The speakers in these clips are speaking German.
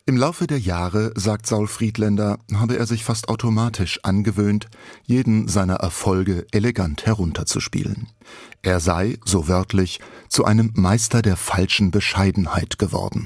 Im Laufe der Jahre, sagt Saul Friedländer, habe er sich fast automatisch angewöhnt, jeden seiner Erfolge elegant herunterzuspielen. Er sei, so wörtlich, zu einem Meister der falschen Bescheidenheit geworden.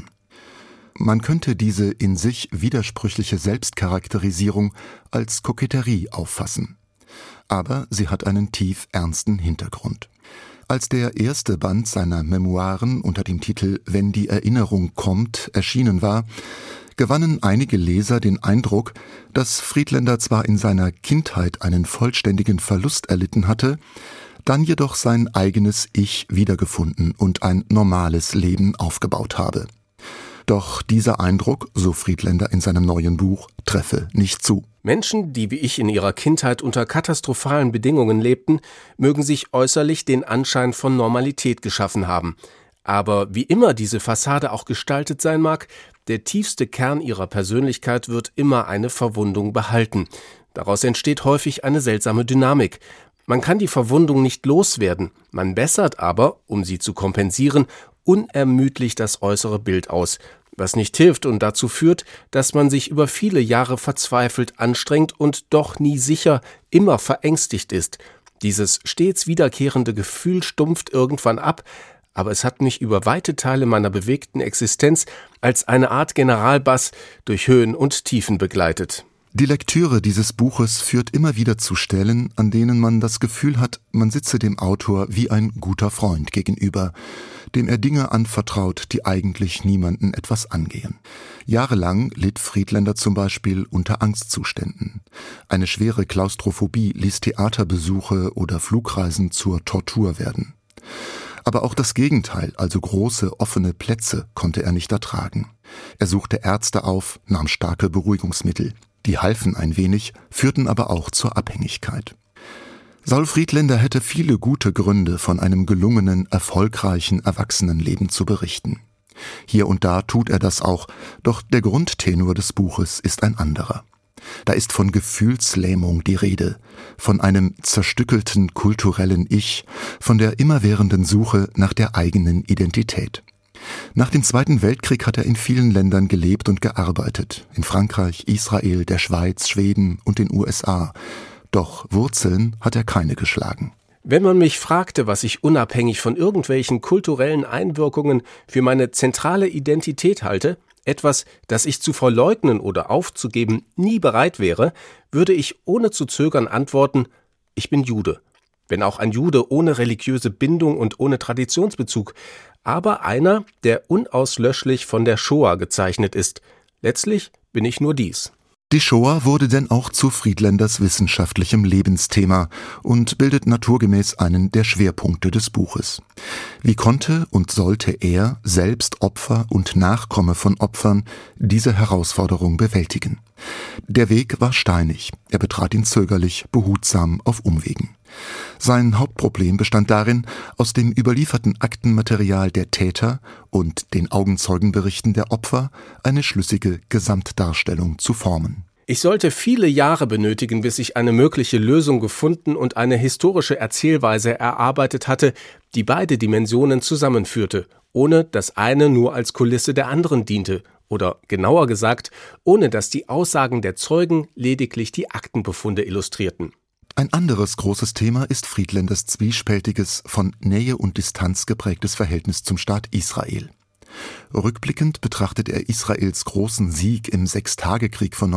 Man könnte diese in sich widersprüchliche Selbstcharakterisierung als Koketterie auffassen. Aber sie hat einen tief ernsten Hintergrund. Als der erste Band seiner Memoiren unter dem Titel »Wenn die Erinnerung kommt« erschienen war, gewannen einige Leser den Eindruck, dass Friedländer zwar in seiner Kindheit einen vollständigen Verlust erlitten hatte, dann jedoch sein eigenes Ich wiedergefunden und ein normales Leben aufgebaut habe. Doch dieser Eindruck, so Friedländer in seinem neuen Buch, treffe nicht zu. Menschen, die wie ich in ihrer Kindheit unter katastrophalen Bedingungen lebten, mögen sich äußerlich den Anschein von Normalität geschaffen haben. Aber wie immer diese Fassade auch gestaltet sein mag, der tiefste Kern ihrer Persönlichkeit wird immer eine Verwundung behalten. Daraus entsteht häufig eine seltsame Dynamik. Man kann die Verwundung nicht loswerden, man bessert aber, um sie zu kompensieren, unermüdlich das äußere Bild aus, was nicht hilft und dazu führt, dass man sich über viele Jahre verzweifelt anstrengt und doch nie sicher, immer verängstigt ist. Dieses stets wiederkehrende Gefühl stumpft irgendwann ab, aber es hat mich über weite Teile meiner bewegten Existenz als eine Art Generalbass durch Höhen und Tiefen begleitet. Die Lektüre dieses Buches führt immer wieder zu Stellen, an denen man das Gefühl hat, man sitze dem Autor wie ein guter Freund gegenüber, dem er Dinge anvertraut, die eigentlich niemanden etwas angehen. Jahrelang litt Friedländer zum Beispiel unter Angstzuständen. Eine schwere Klaustrophobie ließ Theaterbesuche oder Flugreisen zur Tortur werden. Aber auch das Gegenteil, also große, offene Plätze, konnte er nicht ertragen. Er suchte Ärzte auf, nahm starke Beruhigungsmittel. Die halfen ein wenig, führten aber auch zur Abhängigkeit. Saul Friedländer hätte viele gute Gründe, von einem gelungenen, erfolgreichen Erwachsenenleben zu berichten. Hier und da tut er das auch, doch der Grundtenor des Buches ist ein anderer. Da ist von Gefühlslähmung die Rede, von einem zerstückelten kulturellen Ich, von der immerwährenden Suche nach der eigenen Identität. Nach dem Zweiten Weltkrieg hat er in vielen Ländern gelebt und gearbeitet, in Frankreich, Israel, der Schweiz, Schweden und den USA. Doch Wurzeln hat er keine geschlagen. Wenn man mich fragte, was ich unabhängig von irgendwelchen kulturellen Einwirkungen für meine zentrale Identität halte, etwas, das ich zu verleugnen oder aufzugeben nie bereit wäre, würde ich ohne zu zögern antworten: Ich bin Jude. Wenn auch ein Jude ohne religiöse Bindung und ohne Traditionsbezug, aber einer, der unauslöschlich von der Shoah gezeichnet ist. Letztlich bin ich nur dies. Die Shoah wurde denn auch zu Friedländers wissenschaftlichem Lebensthema und bildet naturgemäß einen der Schwerpunkte des Buches. Wie konnte und sollte er, selbst Opfer und Nachkomme von Opfern, diese Herausforderung bewältigen? Der Weg war steinig, er betrat ihn zögerlich, behutsam auf Umwegen. Sein Hauptproblem bestand darin, aus dem überlieferten Aktenmaterial der Täter und den Augenzeugenberichten der Opfer eine schlüssige Gesamtdarstellung zu formen. Ich sollte viele Jahre benötigen, bis ich eine mögliche Lösung gefunden und eine historische Erzählweise erarbeitet hatte, die beide Dimensionen zusammenführte, ohne dass eine nur als Kulisse der anderen diente, oder genauer gesagt, ohne dass die Aussagen der Zeugen lediglich die Aktenbefunde illustrierten. Ein anderes großes Thema ist Friedländers zwiespältiges, von Nähe und Distanz geprägtes Verhältnis zum Staat Israel. Rückblickend betrachtet er Israels großen Sieg im Sechstagekrieg von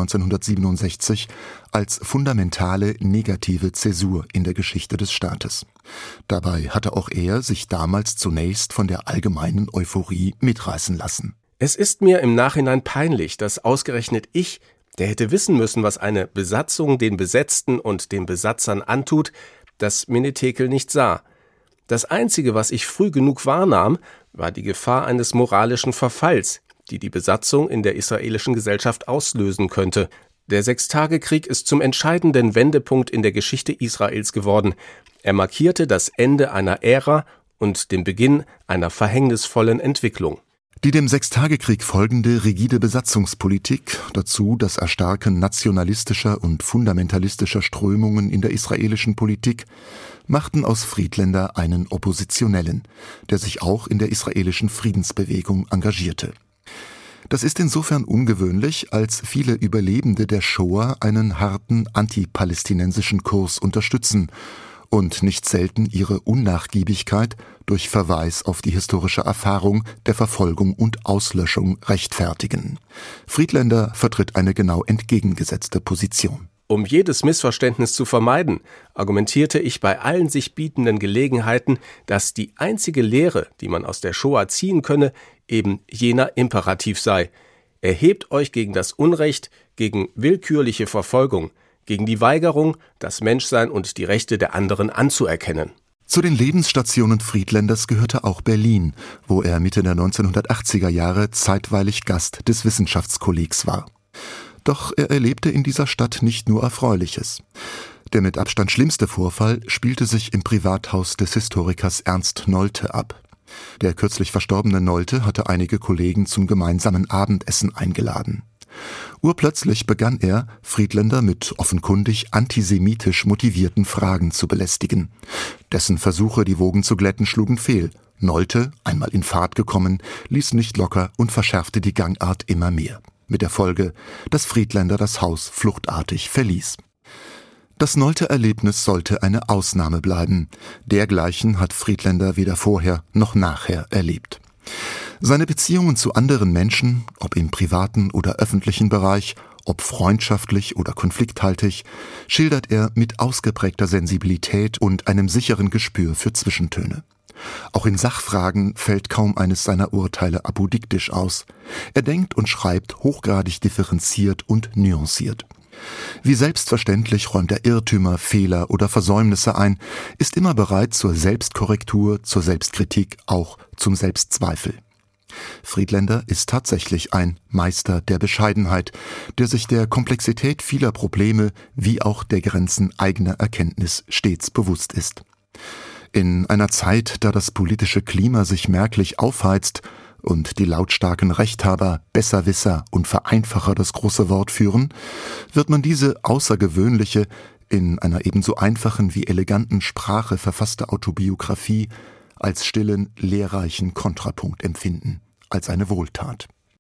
1967 als fundamentale negative Zäsur in der Geschichte des Staates. Dabei hatte auch er sich damals zunächst von der allgemeinen Euphorie mitreißen lassen. Es ist mir im Nachhinein peinlich, dass ausgerechnet ich, der hätte wissen müssen, was eine Besatzung den Besetzten und den Besatzern antut, das Menetekel nicht sah. Das Einzige, was ich früh genug wahrnahm, war die Gefahr eines moralischen Verfalls, die die Besatzung in der israelischen Gesellschaft auslösen könnte. Der Sechstagekrieg ist zum entscheidenden Wendepunkt in der Geschichte Israels geworden. Er markierte das Ende einer Ära und den Beginn einer verhängnisvollen Entwicklung. Die dem Sechstagekrieg folgende rigide Besatzungspolitik, dazu das Erstarken nationalistischer und fundamentalistischer Strömungen in der israelischen Politik, machten aus Friedländer einen Oppositionellen, der sich auch in der israelischen Friedensbewegung engagierte. Das ist insofern ungewöhnlich, als viele Überlebende der Shoah einen harten antipalästinensischen Kurs unterstützen und nicht selten ihre Unnachgiebigkeit durch Verweis auf die historische Erfahrung der Verfolgung und Auslöschung rechtfertigen. Friedländer vertritt eine genau entgegengesetzte Position. Um jedes Missverständnis zu vermeiden, argumentierte ich bei allen sich bietenden Gelegenheiten, dass die einzige Lehre, die man aus der Shoah ziehen könne, eben jener Imperativ sei: Erhebt euch gegen das Unrecht, gegen willkürliche Verfolgung, gegen die Weigerung, das Menschsein und die Rechte der anderen anzuerkennen. Zu den Lebensstationen Friedländers gehörte auch Berlin, wo er Mitte der 1980er Jahre zeitweilig Gast des Wissenschaftskollegs war. Doch er erlebte in dieser Stadt nicht nur Erfreuliches. Der mit Abstand schlimmste Vorfall spielte sich im Privathaus des Historikers Ernst Nolte ab. Der kürzlich verstorbene Nolte hatte einige Kollegen zum gemeinsamen Abendessen eingeladen. Urplötzlich begann er, Friedländer mit offenkundig antisemitisch motivierten Fragen zu belästigen. Dessen Versuche, die Wogen zu glätten, schlugen fehl. Nolte, einmal in Fahrt gekommen, ließ nicht locker und verschärfte die Gangart immer mehr. Mit der Folge, dass Friedländer das Haus fluchtartig verließ. Das Nolte-Erlebnis sollte eine Ausnahme bleiben. Dergleichen hat Friedländer weder vorher noch nachher erlebt. Seine Beziehungen zu anderen Menschen, ob im privaten oder öffentlichen Bereich, ob freundschaftlich oder konflikthaltig, schildert er mit ausgeprägter Sensibilität und einem sicheren Gespür für Zwischentöne. Auch in Sachfragen fällt kaum eines seiner Urteile apodiktisch aus. Er denkt und schreibt hochgradig differenziert und nuanciert. Wie selbstverständlich räumt er Irrtümer, Fehler oder Versäumnisse ein, ist immer bereit zur Selbstkorrektur, zur Selbstkritik, auch zum Selbstzweifel. Friedländer ist tatsächlich ein Meister der Bescheidenheit, der sich der Komplexität vieler Probleme wie auch der Grenzen eigener Erkenntnis stets bewusst ist. In einer Zeit, da das politische Klima sich merklich aufheizt und die lautstarken Rechthaber, Besserwisser und Vereinfacher das große Wort führen, wird man diese außergewöhnliche, in einer ebenso einfachen wie eleganten Sprache verfasste Autobiografie als stillen, lehrreichen Kontrapunkt empfinden, als eine Wohltat.